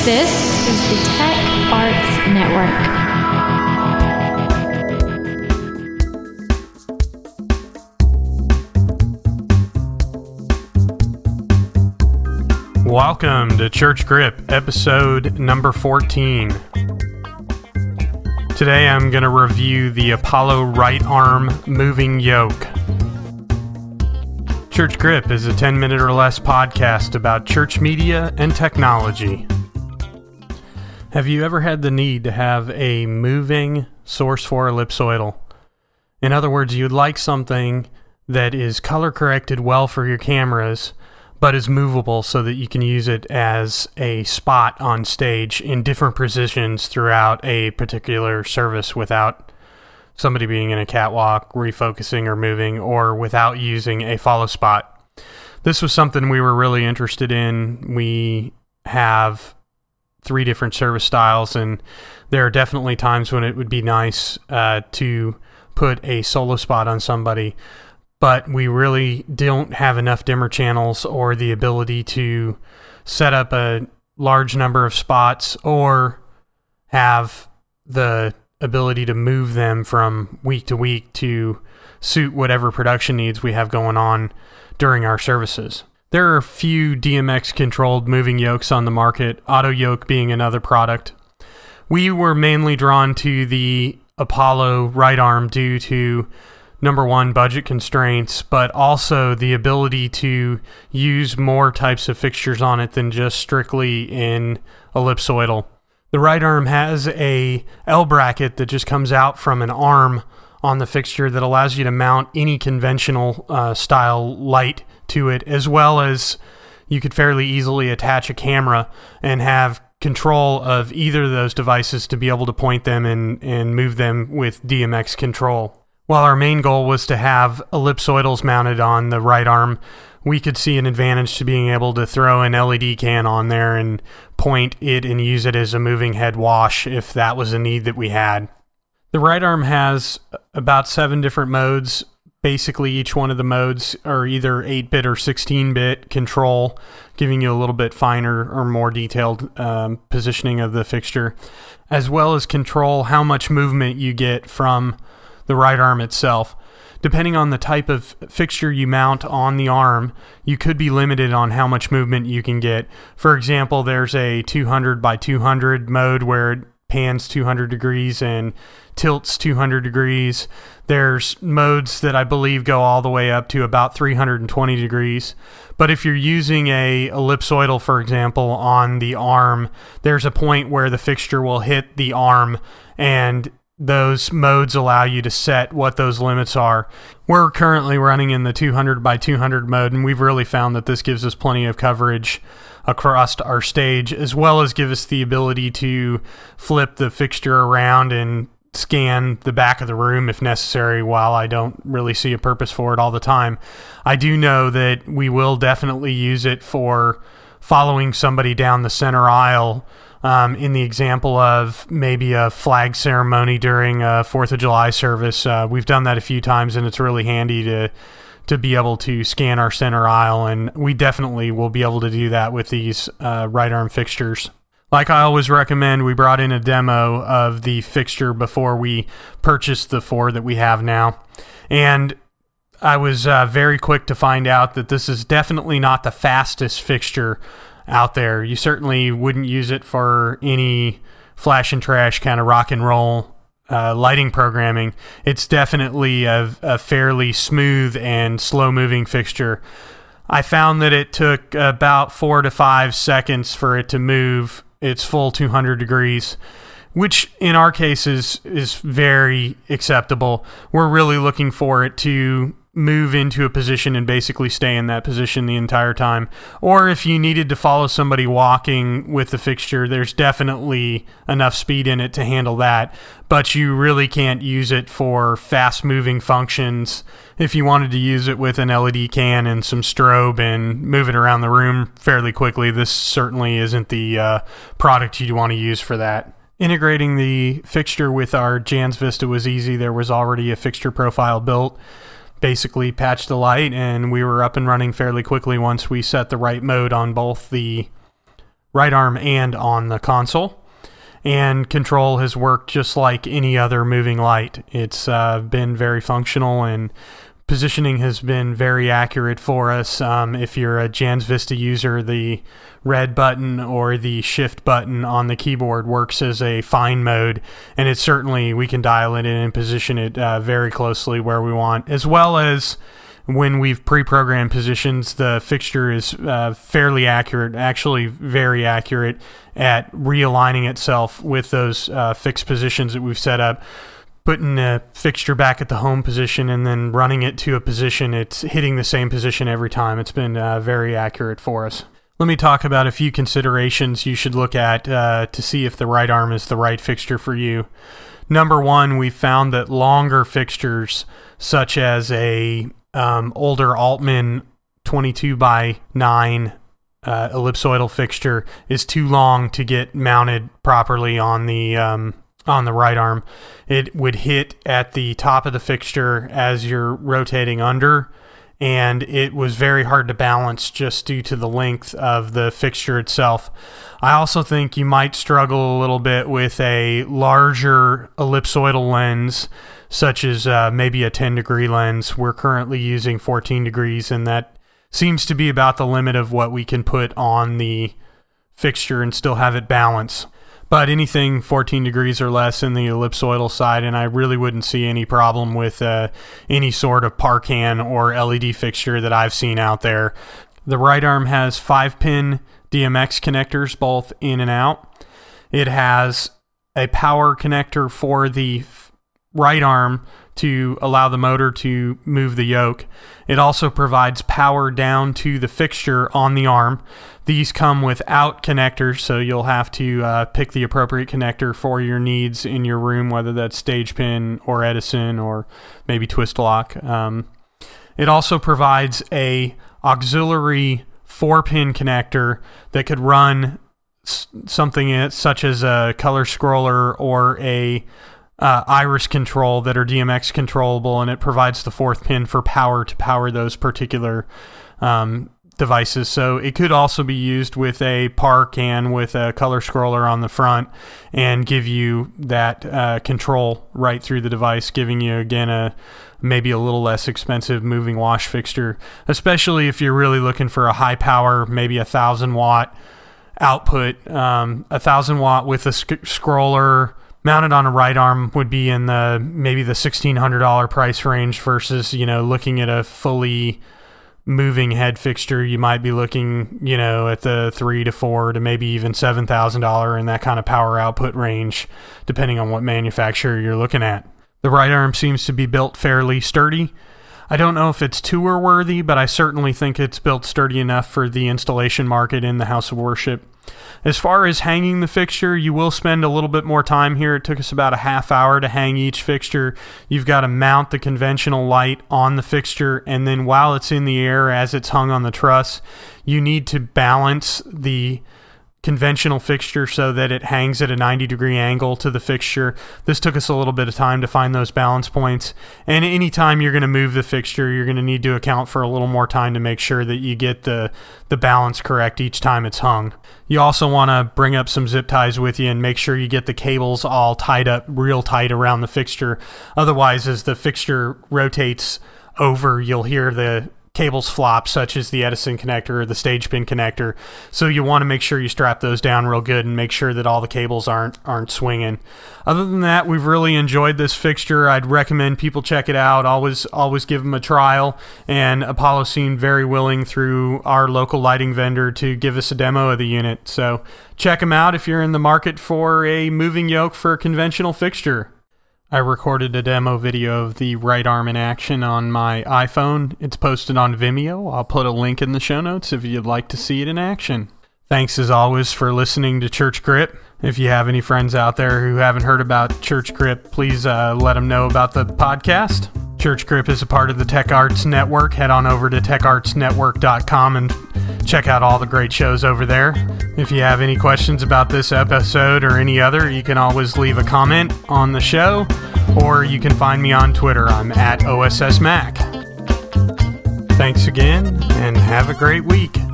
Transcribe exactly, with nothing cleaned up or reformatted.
This is the Tech Arts Network. Welcome to Church Grip, episode number fourteen. Today I'm going to review the Apollo Right Arm Moving Yoke. Church Grip is a ten minute or less podcast about church media and technology. Have you ever had the need to have a moving Source four ellipsoidal? In other words, you'd like something that is color corrected well for your cameras, but is movable so that you can use it as a spot on stage in different positions throughout a particular service without somebody being in a catwalk, refocusing or moving, or without using a follow spot. This was something we were really interested in. We have three different service styles, and there are definitely times when it would be nice uh, to put a solo spot on somebody, but we really don't have enough dimmer channels or the ability to set up a large number of spots or have the ability to move them from week to week to suit whatever production needs we have going on during our services. There are a few D M X-controlled moving yokes on the market, Auto Yoke being another product. We were mainly drawn to the Apollo Right Arm due to, number one, budget constraints, but also the ability to use more types of fixtures on it than just strictly in ellipsoidal. The Right Arm has a L bracket that just comes out from an arm on the fixture that allows you to mount any conventional uh, style light to it, as well as you could fairly easily attach a camera and have control of either of those devices to be able to point them and, and move them with D M X control. While our main goal was to have ellipsoidals mounted on the Right Arm, we could see an advantage to being able to throw an L E D can on there and point it and use it as a moving head wash if that was a need that we had. The Right Arm has about seven different modes. Basically, each one of the modes are either eight bit or sixteen bit control, giving you a little bit finer or more detailed um, positioning of the fixture, as well as control how much movement you get from the Right Arm itself. Depending on the type of fixture you mount on the arm, you could be limited on how much movement you can get. For example, there's a two hundred by two hundred mode where it pans two hundred degrees and tilts two hundred degrees. There's modes that I believe go all the way up to about three hundred twenty degrees. But if you're using a ellipsoidal, for example, on the arm, there's a point where the fixture will hit the arm, and those modes allow you to set what those limits are. We're currently running in the two hundred by two hundred mode, and we've really found that this gives us plenty of coverage across our stage, as well as give us the ability to flip the fixture around and scan the back of the room if necessary. While I don't really see a purpose for it all the time, I do know that we will definitely use it for following somebody down the center aisle. Um, in the example of maybe a flag ceremony during a fourth of July service, uh, we've done that a few times, and it's really handy to to be able to scan our center aisle, and we definitely will be able to do that with these uh, Right Arm fixtures. Like I always recommend, we brought in a demo of the fixture before we purchased the four that we have now, and I was uh, very quick to find out that this is definitely not the fastest fixture out there. You certainly wouldn't use it for any flash and trash kind of rock and roll uh, lighting programming. It's definitely a, a fairly smooth and slow moving fixture. I found that it took about four to five seconds for it to move its full two hundred degrees, which in our case is, is very acceptable. We're really looking for it to move into a position and basically stay in that position the entire time. Or if you needed to follow somebody walking with the fixture, there's definitely enough speed in it to handle that, but you really can't use it for fast moving functions. If you wanted to use it with an L E D can and some strobe and move it around the room fairly quickly, this certainly isn't the uh, product you'd want to use for that. Integrating the fixture with our Jans Vista was easy. There was already a fixture profile built. Basically patched the light, and we were up and running fairly quickly once we set the right mode on both the right arm and on the console. And control has worked just like any other moving light. It's uh, been very functional, and positioning has been very accurate for us. Um, if you're a Jans Vista user, the red button or the shift button on the keyboard works as a fine mode, and it's certainly, we can dial it in and position it uh, very closely where we want, as well as when we've pre-programmed positions, the fixture is uh, fairly accurate, actually very accurate at realigning itself with those uh, fixed positions that we've set up. Putting a fixture back at the home position and then running it to a position, it's hitting the same position every time. It's been uh, very accurate for us. Let me talk about a few considerations you should look at uh, to see if the right arm is the right fixture for you. Number one, we found that longer fixtures, such as a um, older Altman twenty-two by nine uh, ellipsoidal fixture, is too long to get mounted properly on the um, on the right arm. It would hit at the top of the fixture as you're rotating under, and it was very hard to balance just due to the length of the fixture itself. I also think you might struggle a little bit with a larger ellipsoidal lens, such as uh, maybe a ten degree lens. We're currently using fourteen degrees, and that seems to be about the limit of what we can put on the fixture and still have it balance. But anything fourteen degrees or less in the ellipsoidal side, and I really wouldn't see any problem with uh, any sort of Parcan or L E D fixture that I've seen out there. The right arm has five pin D M X connectors, both in and out. It has a power connector for the f- right arm to allow the motor to move the yoke. It also provides power down to the fixture on the arm. These come without connectors, so you'll have to uh, pick the appropriate connector for your needs in your room, whether that's stage pin or Edison or maybe twist lock. Um, it also provides a auxiliary four pin connector that could run s- something such as a color scroller or a Uh, iris control that are D M X controllable, and it provides the fourth pin for power to power those particular um, devices. So it could also be used with a Parcan with a color scroller on the front and give you that uh, control right through the device, giving you, again, a maybe a little less expensive moving wash fixture, especially if you're really looking for a high power, maybe a thousand watt output. Um, a thousand watt with a sc- scroller mounted on a right arm would be in the maybe the sixteen hundred dollars price range versus, you know, looking at a fully moving head fixture. You might be looking, you know, at the three to four to maybe even seven thousand dollars in that kind of power output range, depending on what manufacturer you're looking at. The right arm seems to be built fairly sturdy. I don't know if it's tour worthy, but I certainly think it's built sturdy enough for the installation market in the house of worship. As far as hanging the fixture, you will spend a little bit more time here. It took us about a half hour to hang each fixture. You've got to mount the conventional light on the fixture, and then while it's in the air as it's hung on the truss, you need to balance the conventional fixture so that it hangs at a ninety degree angle to the fixture. This took us a little bit of time to find those balance points, and anytime you're going to move the fixture, you're going to need to account for a little more time to make sure that you get the the balance correct each time it's hung. You also want to bring up some zip ties with you and make sure you get the cables all tied up real tight around the fixture. Otherwise, as the fixture rotates over, you'll hear the cables flop, such as the Edison connector or the stage pin connector. So you want to make sure you strap those down real good and make sure that all the cables aren't aren't swinging. Other than that, we've really enjoyed this fixture. I'd recommend people check it out. Always always give them a trial, and Apollo seemed very willing through our local lighting vendor to give us a demo of the unit. So check them out if you're in the market for a moving yoke for a conventional fixture. I recorded a demo video of the right arm in action on my iPhone. It's posted on Vimeo. I'll put a link in the show notes if you'd like to see it in action. Thanks as always for listening to Church Grip. If you have any friends out there who haven't heard about Church Grip, please uh, let them know about the podcast. Church Grip is a part of the Tech Arts Network. Head on over to tech arts network dot com and check out all the great shows over there. If you have any questions about this episode or any other, you can always leave a comment on the show, or you can find me on Twitter. I'm at O S S Mac. Thanks again, and have a great week.